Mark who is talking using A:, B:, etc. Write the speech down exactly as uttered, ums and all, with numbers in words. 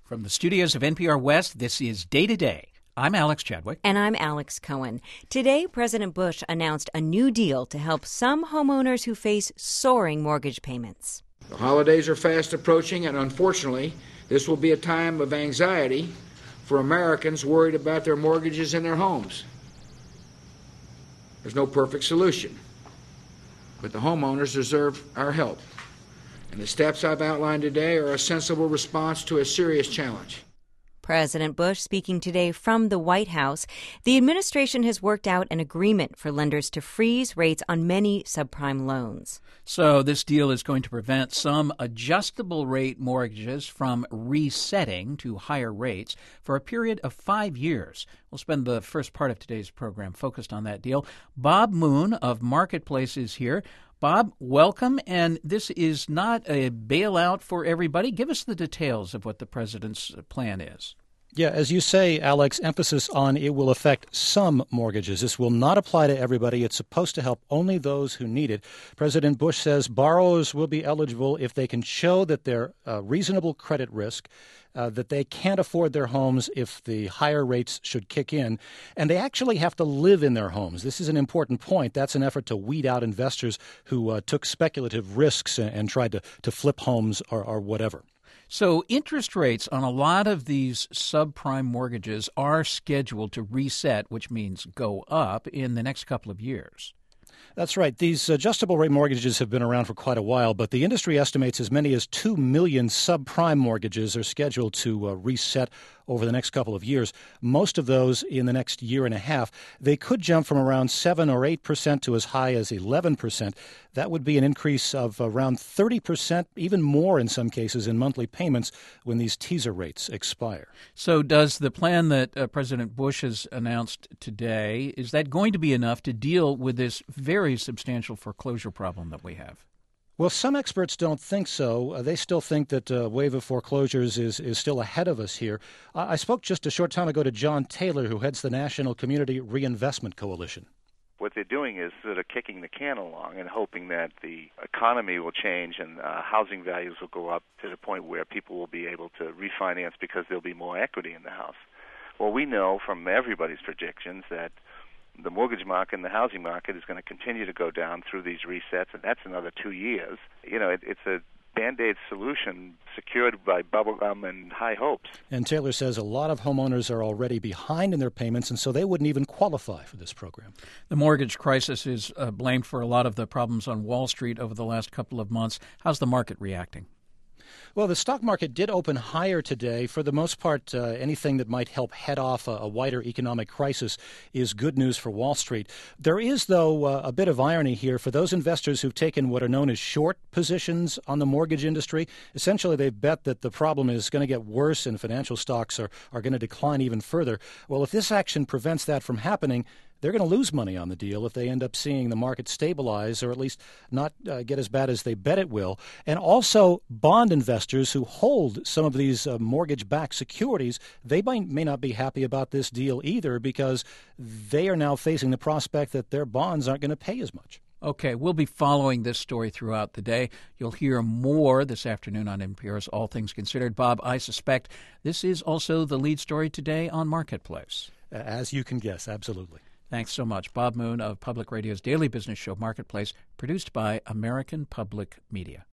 A: From the studios of N P R West, this is Day to Day. I'm Alex Chadwick.
B: And I'm Alex Cohen. Today, President Bush announced a new deal to help some homeowners who face soaring mortgage payments.
C: The holidays are fast approaching, and unfortunately, this will be a time of anxiety for Americans worried about their mortgages and their homes. There's no perfect solution, but the homeowners deserve our help. And the steps I've outlined today are a sensible response to a serious challenge.
B: President Bush speaking today from the White House. The administration has worked out an agreement for lenders to freeze rates on many subprime loans.
A: So this deal is going to prevent some adjustable rate mortgages from resetting to higher rates for a period of five years. We'll spend the first part of today's program focused on that deal. Bob Moon of Marketplace is here. Bob, welcome. And this is not a bailout for everybody. Give us the details of what the president's plan is.
D: Yeah, as you say, Alex, emphasis on it will affect some mortgages. This will not apply to everybody. It's supposed to help only those who need it. President Bush says borrowers will be eligible if they can show that they're uh, reasonable credit risk, uh, that they can't afford their homes if the higher rates should kick in, and they actually have to live in their homes. This is an important point. That's an effort to weed out investors who uh, took speculative risks and, and tried to, to flip homes or, or whatever.
A: So interest rates on a lot of these subprime mortgages are scheduled to reset, which means go up, in the next couple of years.
D: That's right. These adjustable rate mortgages have been around for quite a while, but the industry estimates as many as two million subprime mortgages are scheduled to uh, reset over the next couple of years. Most of those in the next year and a half. They could jump from around seven or eight percent to as high as eleven percent. That would be an increase of around thirty percent, even more in some cases, in monthly payments when these teaser rates expire.
A: So does the plan that uh, President Bush has announced today, is that going to be enough to deal with this very substantial foreclosure problem that we have?
D: Well, some experts don't think so. Uh, they still think that a uh, wave of foreclosures is, is still ahead of us here. Uh, I spoke just a short time ago to John Taylor, who heads the National Community Reinvestment Coalition.
E: What they're doing is sort of kicking the can along and hoping that the economy will change and uh, housing values will go up to the point where people will be able to refinance because there'll be more equity in the house. Well, we know from everybody's projections that the mortgage market and the housing market is going to continue to go down through these resets, and that's another two years. You know, it, it's a Band-Aid solution secured by bubblegum and high hopes.
D: And Taylor says a lot of homeowners are already behind in their payments, and so they wouldn't even qualify for this program.
A: The mortgage crisis is uh, blamed for a lot of the problems on Wall Street over the last couple of months. How's the market reacting?
D: Well, the stock market did open higher today. For the most part, uh, anything that might help head off a, a wider economic crisis is good news for Wall Street. There is, though, uh, a bit of irony here for those investors who've taken what are known as short positions on the mortgage industry. Essentially, they've bet that the problem is going to get worse and financial stocks are, are going to decline even further. Well, if this action prevents that from happening, they're going to lose money on the deal if they end up seeing the market stabilize or at least not uh, get as bad as they bet it will. And also bond investors who hold some of these uh, mortgage-backed securities, they might, may not be happy about this deal either because they are now facing the prospect that their bonds aren't going to pay as much.
A: Okay, we'll be following this story throughout the day. You'll hear more this afternoon on N P R's All Things Considered. Bob, I suspect this is also the lead story today on Marketplace.
D: As you can guess, absolutely.
A: Thanks so much. Bob Moon of Public Radio's daily business show Marketplace, produced by American Public Media.